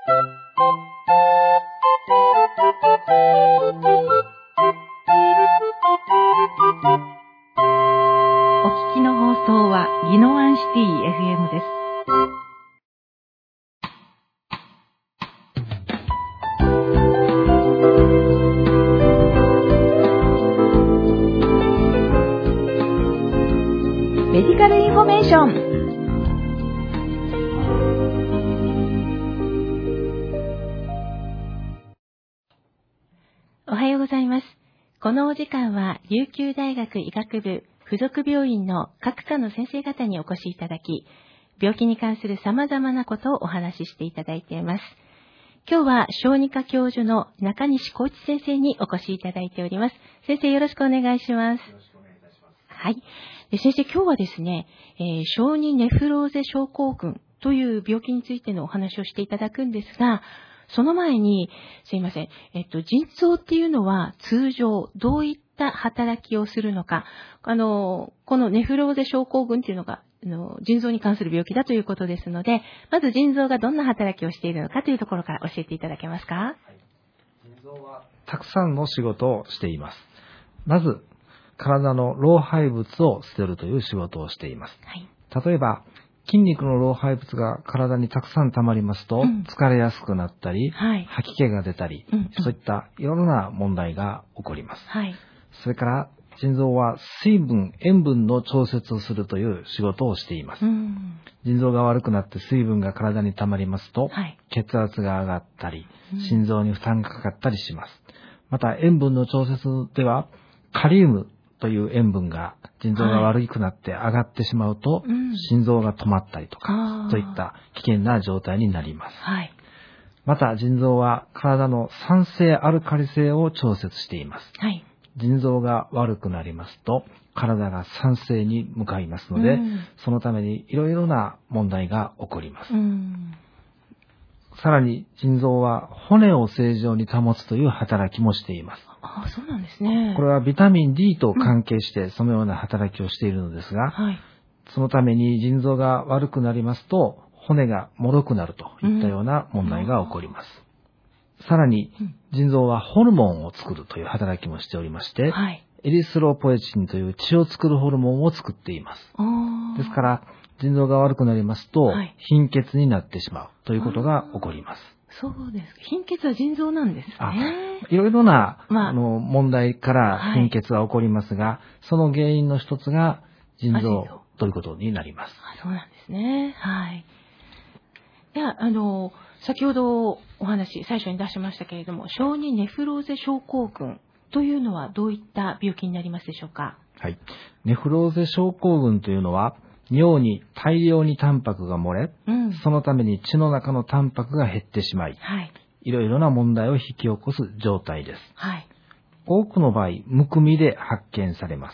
お聞きの放送は宜野湾シティ FM です。メディカルインフォメーション。おはようございます。このお時間は琉球大学医学部附属病院の各科の先生方にお越しいただき、病気に関する様々なことをお話ししていただいています。今日は小児科教授の中西浩一先生にお越しいただいております。先生、よろしくお願いします。よろしくお願いいたします。はい。で、先生、今日はですね、小児ネフローゼ症候群という病気についてのお話をしていただくんですが、その前に、すいません、腎臓っていうのは通常どういった働きをするのか、このネフローゼ症候群っていうのが腎臓に関する病気だということですので、まず腎臓がどんな働きをしているのかというところから教えていただけますか？はい、 腎臓はたくさんの仕事をしています。まず、体の老廃物を捨てるという仕事をしています。はい、例えば、筋肉の老廃物が体にたくさん溜まりますと、疲れやすくなったり、吐き気が出たり、そういったいろんな問題が起こります。はい、それから、腎臓は水分、塩分の調節をするという仕事をしています。腎臓が悪くなって水分が体に溜まりますと、血圧が上がったり、心臓に負担がかかったりします。また、塩分の調節では、カリウムという塩分が腎臓が悪くなって上がってしまうと、心臓が止まったりとか、そういった危険な状態になります。はい、また腎臓は体の酸性アルカリ性を調節しています。はい、腎臓が悪くなりますと体が酸性に向かいますので、そのためにいろいろな問題が起こります。さらに腎臓は骨を正常に保つという働きもしています。 ああ、そうなんですね。 これはビタミン D と関係してそのような働きをしているのですが、そのために腎臓が悪くなりますと骨が脆くなるといったような問題が起こります。さらに腎臓はホルモンを作るという働きもしておりまして、エリスロポエチンという血を作るホルモンを作っています。ですから腎臓が悪くなりますと、貧血になってしまうということが起こります。 そうですか。貧血は腎臓なんですね。 いろいろな、問題から貧血は起こりますが、その原因の一つが腎臓ということになります。 そうなんですね。はい。では、先ほどお話、最初に出しましたけれども、小児ネフローゼ症候群というのはどういった病気になりますでしょうか？ はい。ネフローゼ症候群というのは、尿に大量にタンパクが漏れ、そのために血の中のタンパクが減ってしまい、いろいろな問題を引き起こす状態です。多くの場合、むくみで発見されます。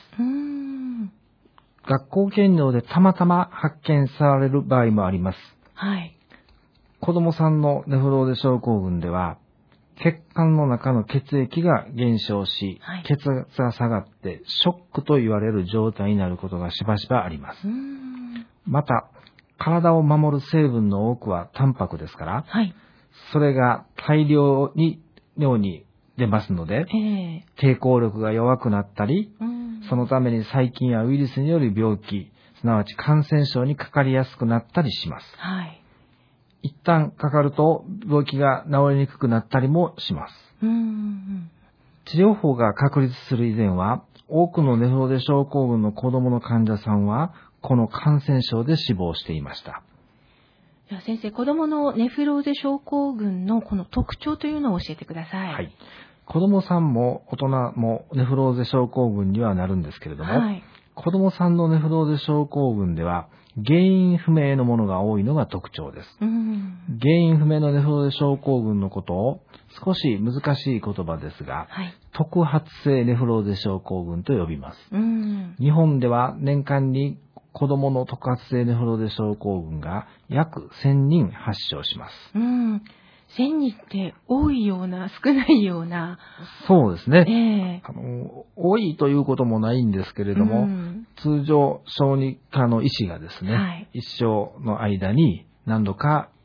学校検尿でたまたま発見される場合もあります。子供さんのネフローゼ症候群では、血管の中の血液が減少し、血圧が下がってショックと言われる状態になることがしばしばあります。また、体を守る成分の多くはタンパクですから、それが大量に尿に出ますので、抵抗力が弱くなったり、そのために細菌やウイルスによる病気、すなわち感染症にかかりやすくなったりします。一旦かかると病気が治りにくくなったりもします。治療法が確立する以前は、多くのネフローゼ症候群の子供の患者さんは、この感染症で死亡していました。 では先生、子供のネフローゼ症候群のこの特徴というのを教えてください。 子供さんも大人もネフローゼ症候群にはなるんですけれども、子供さんのネフローゼ症候群では、原因不明のものが多いのが特徴です。原因不明のネフローゼ症候群のことを少し難しい言葉ですが、特発性ネフローゼ症候群と呼びます。日本では年間に子供の特発性ネフローゼ症候群が約1000人発症します。 1000人って多いような少ないような。 そうですね。多いということもないんですけれども、通常小児科の医師がですね、一生の間に何度か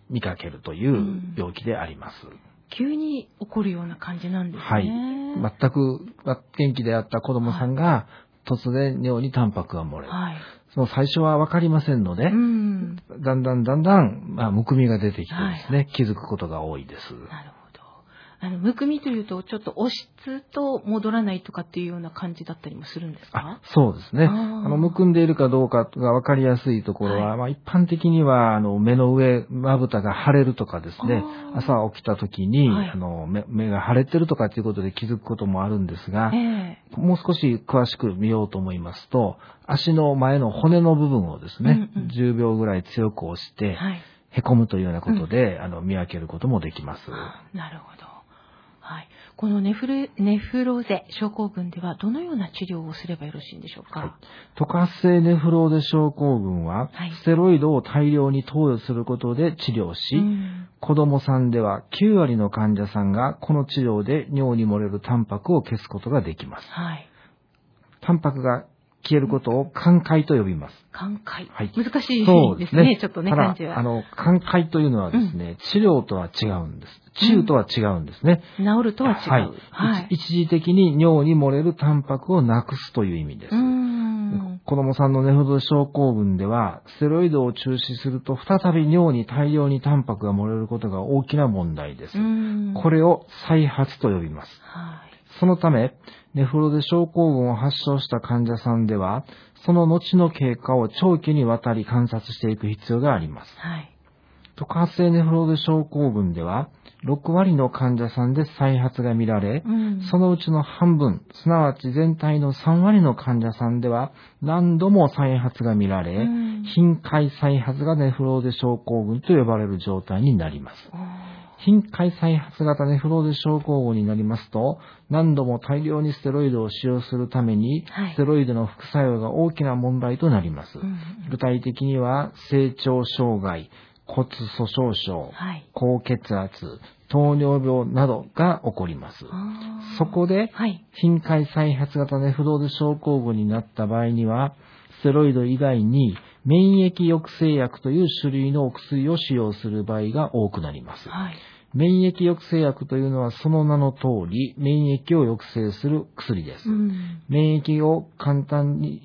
見かけるという病気であります。 急に起こるような感じなんですね。 はい。全く元気であった子供さんが、突然尿にタンパクが漏れる。はい、その最初はわかりませんので、だんだん、むくみが出てきてですね、気づくことが多いです。 なるほど。むくみというと、ちょっと押湿と戻らないとかっていうような感じだったりもするんですか？ そうですね。むくんでいるかどうかがわかりやすいところは、一般的には、目の上、まぶたが腫れるとかですね、朝起きた時に、目が腫れてるとかっていうことで気づくこともあるんですが、もう少し詳しく見ようと思いますと、足の前の骨の部分をですね、10秒ぐらい強く押して、へこむというようなことで、見分けることもできます。 なるほど。はい、このネフローゼ症候群ではどのような治療をすればよろしいんでしょうか？ 特発性ネフローゼ症候群は、ステロイドを大量に投与することで治療し、子供さんでは9割の患者さんがこの治療で尿に漏れるタンパクを消すことができます。タンパクが消えることを寛解と呼びます。 寛解。難しいですね。ちょっとね、漢字は。 寛解というのはですね、治療とは違うんです。治癒とは違うんですね。 治るとは違う。 一時的に尿に漏れるタンパクをなくすという意味です。子供さんのネフローゼ症候群では、ステロイドを中止すると再び尿に大量にタンパクが漏れることが大きな問題です。これを再発と呼びます。そのため、ネフローゼ症候群を発症した患者さんでは、その後の経過を長期にわたり観察していく必要があります。特発性ネフローゼ症候群では、6割の患者さんで再発が見られ、そのうちの半分、すなわち全体の3割の患者さんでは、何度も再発が見られ、頻回再発がネフローゼ症候群と呼ばれる状態になります。頻回再発型ネフローゼ症候群になりますと、何度も大量にステロイドを使用するために、ステロイドの副作用が大きな問題となります。具体的には、成長障害、骨粗しょう症、高血圧、糖尿病などが起こります。そこで、頻回再発型ネフローゼ症候群になった場合には、ステロイド以外に免疫抑制薬という種類のお薬を使用する場合が多くなります。免疫抑制薬というのはその名の通り、免疫を抑制する薬です。免疫を簡単に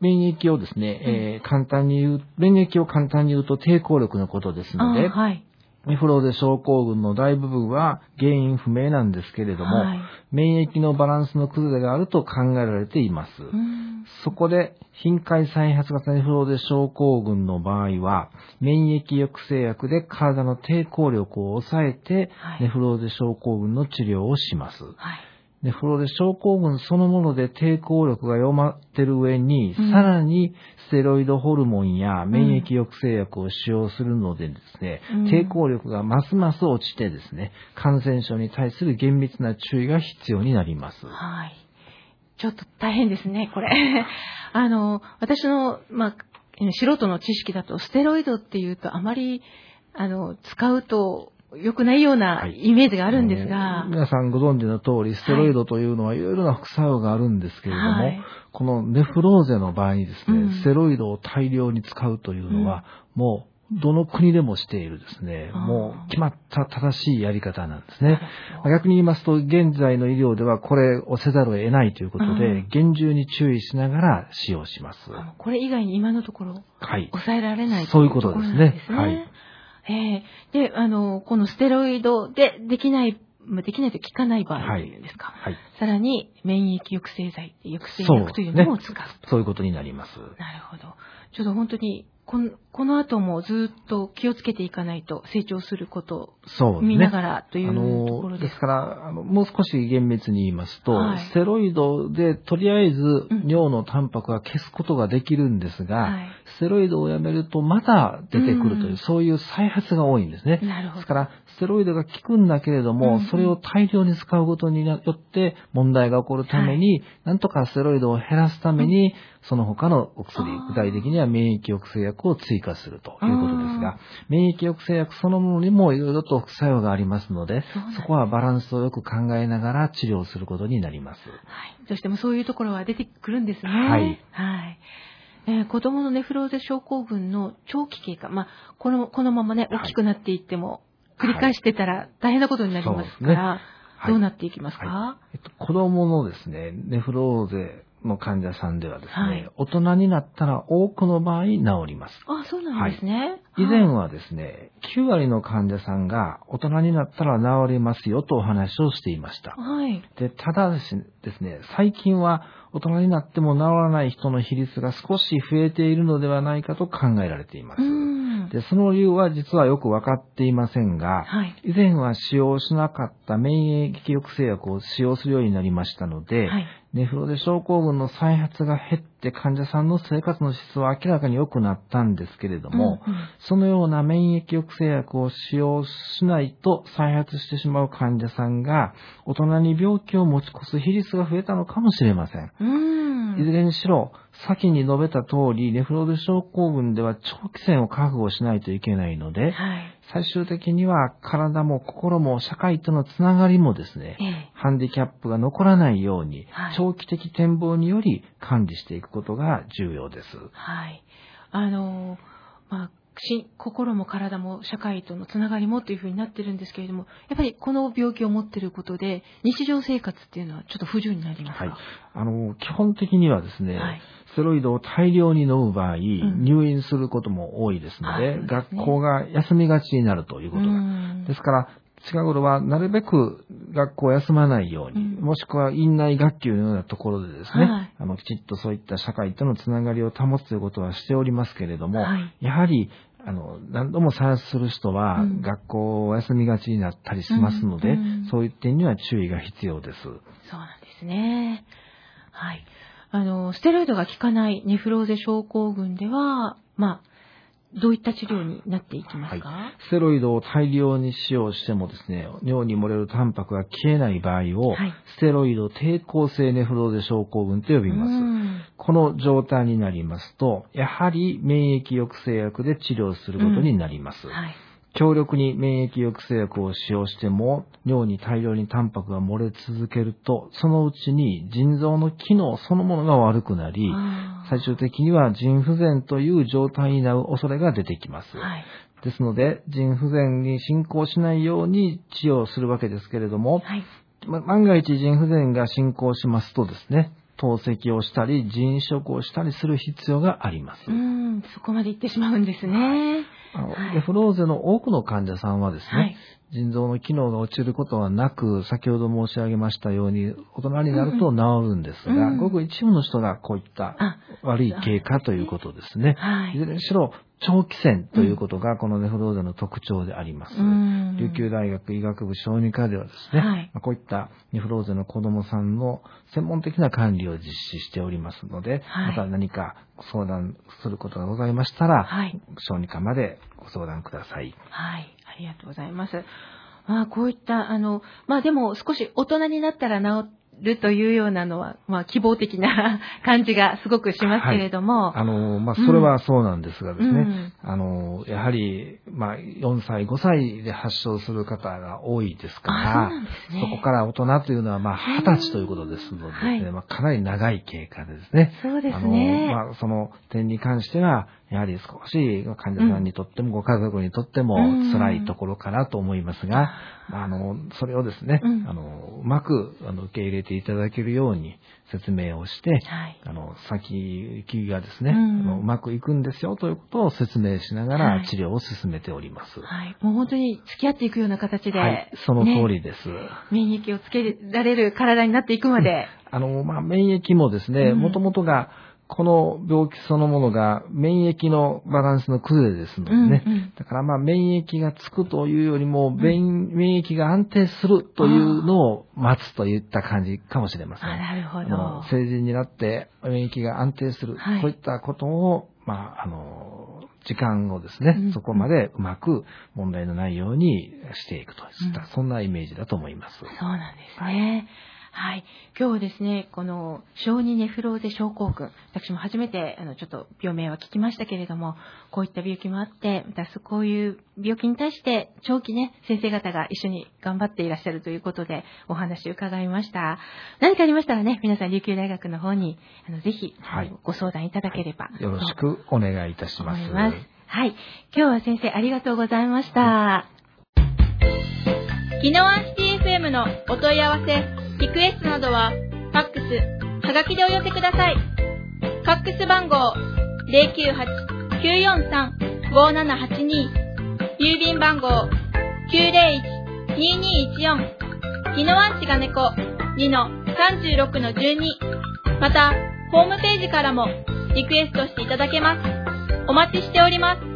言うと抵抗力のことですので、ネフローゼ症候群の大部分は原因不明なんですけれども、免疫のバランスの崩れがあると考えられています。そこで、頻回再発型ネフローゼ症候群の場合は、免疫抑制薬で体の抵抗力を抑えて、ネフローゼ症候群の治療をします。ネフローゼ症候群そのもので抵抗力が弱まっている上に、さらにステロイドホルモンや免疫抑制薬を使用するのでですね、抵抗力がますます落ちてですね、感染症に対する厳密な注意が必要になります。 ちょっと大変ですね、これ。私の、素人の知識だと、ステロイドっていうとあまり、使うと、良くないようなイメージがあるんですが、 皆さんご存知の通り、ステロイドというのはいろいろな副作用があるんですけれども、このネフローゼの場合にですね、ステロイドを大量に使うというのは、もうどの国でもしているですね、もう決まった正しいやり方なんですね。逆に言いますと、現在の医療ではこれをせざるを得ないということで、厳重に注意しながら使用します。 これ以外に今のところ、抑えられないそういうことですね。 で、このステロイドでできないと効かない場合というんですか。さらに、免疫抑制剤、抑制薬というのも使う。 そういうことになります。 なるほど。ちょっと本当に、この後もずっと気をつけていかないと成長することを見ながらというところです。 ですから、もう少し厳密に言いますと、ステロイドでとりあえず尿のタンパクは消すことができるんですが、ステロイドをやめるとまた出てくるという、そういう再発が多いんですね。ですから、ステロイドが効くんだけれども、それを大量に使うことによって問題が起こるために、なんとかステロイドを減らすために、その他のお薬、具体的には免疫抑制薬を追加するということですが、免疫抑制薬そのものにもいろいろと副作用がありますので、そこはバランスをよく考えながら治療することになります。 どうしてもそういうところは出てくるんですね。 子供のネフローゼ症候群の長期経過、このままね、大きくなっていっても、繰り返してたら大変なことになりますから、どうなっていきますか？ 子供のですね、ネフローゼの患者さんではですね、大人になったら多くの場合治ります。 あ、そうなんですね。 以前はですね、9割の患者さんが大人になったら治りますよとお話をしていました。で、ただですね、最近は大人になっても治らない人の比率が少し増えているのではないかと考えられています。で、その理由は実はよくわかっていませんが、以前は使用しなかった免疫抑制薬を使用するようになりましたので、ネフローゼ症候群の再発が減って患者さんの生活の質は明らかに良くなったんですけれども、そのような免疫抑制薬を使用しないと再発してしまう患者さんが大人に病気を持ち越す比率が増えたのかもしれません。いずれにしろ、先に述べた通り、ネフローゼ症候群では長期戦を覚悟しないといけないので、最終的には体も心も社会とのつながりもですね、ハンディキャップが残らないように、長期的展望により管理していくことが重要です。 心も体も社会とのつながりもというふうになってるんですけれども、やっぱりこの病気を持っていることで日常生活っていうのはちょっと不自由になりますか？ 基本的にはですね、ステロイドを大量に飲む場合、入院することも多いですので、学校が休みがちになるということが。ですから、近頃はなるべく学校を休まないように、もしくは院内学級のようなところでですね、きちっとそういった社会とのつながりを保つということはしておりますけれども、やはり何度も再発する人は学校を休みがちになったりしますので、そういう点には注意が必要です。そうなんですね。ステロイドが効かないネフローゼ症候群では、どういった治療になっていきますか？ ステロイドを大量に使用してもですね、尿に漏れるタンパクが消えない場合を、ステロイド抵抗性ネフローゼ症候群と呼びます。この状態になりますと、やはり免疫抑制薬で治療することになります。強力に免疫抑制薬を使用しても、尿に大量にタンパクが漏れ続けると、そのうちに腎臓の機能そのものが悪くなり、最終的には腎不全という状態になる恐れが出てきます。ですので、腎不全に進行しないように治療するわけですけれども、万が一腎不全が進行しますとですね、透析をしたり、腎移植をしたりする必要があります。 そこまで行ってしまうんですね。 ネフローゼの多くの患者さんはですね、腎臓の機能が落ちることはなく、先ほど申し上げましたように、大人になると治るんですが、ごく一部の人がこういった悪い経過ということですね。いずれにしろ、長期戦ということがこのネフローゼの特徴であります。琉球大学医学部小児科ではですね、こういったネフローゼの子供さんの専門的な管理を実施しておりますので、また何か相談することがございましたら、小児科までご相談ください。 ありがとうございます。こういったでも少し大人になったら治るというようなのは、希望的な感じがすごくしますけれども。 それはそうなんですがですね、やはり、4歳、5歳で発症する方が多いですから、そこから大人というのは、20歳ということですので、かなり長い経過でですね。 そうですね。 その点に関しては、やはり少し患者さんにとってもご家族にとっても辛いところかなと思いますが、それをですね、うまく受け入れていただけるように説明をして、先行きがですね、うまくいくんですよということを説明しながら治療を進めております。 もう本当に付き合っていくような形で、 その通りです。 免疫をつけられる体になっていくまで。 免疫もですね、もともとがこの病気そのものが免疫のバランスの崩れですのでね。だから免疫がつくというよりも、免疫が安定するというのを待つといった感じかもしれません。 なるほど。 成人になって免疫が安定する、こういったことを、時間をですね、そこまでうまく問題のないようにしていくといった、そんなイメージだと思います。 そうなんですね。 はい。今日はですね、この小児ネフローゼ症候群、私も初めてちょっと病名は聞きましたけれども、こういった病気もあって、またこういう病気に対して長期ね、先生方が一緒に頑張っていらっしゃるということでお話を伺いました。何かありましたらね、皆さん琉球大学の方にぜひご相談いただければ、 よろしくお願いいたします。 はい。今日は先生ありがとうございました。 宜野湾シティ FM のお問い合わせ、リクエストなどは、ファックス、はがきでお寄せください。ファックス番号 098-943-5782、郵便番号 901-2214、宜野湾市が猫 2-36-12、また、ホームページからもリクエストしていただけます。お待ちしております。